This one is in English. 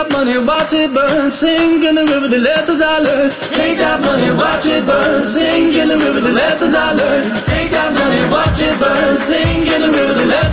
got money, watch it burn. Sing in the river, the lessons I learned. Ain't got money, watch it burn. Sing in the river, the lessons I learned. Ain't got money, watch it burn. Sing in the river, the lessons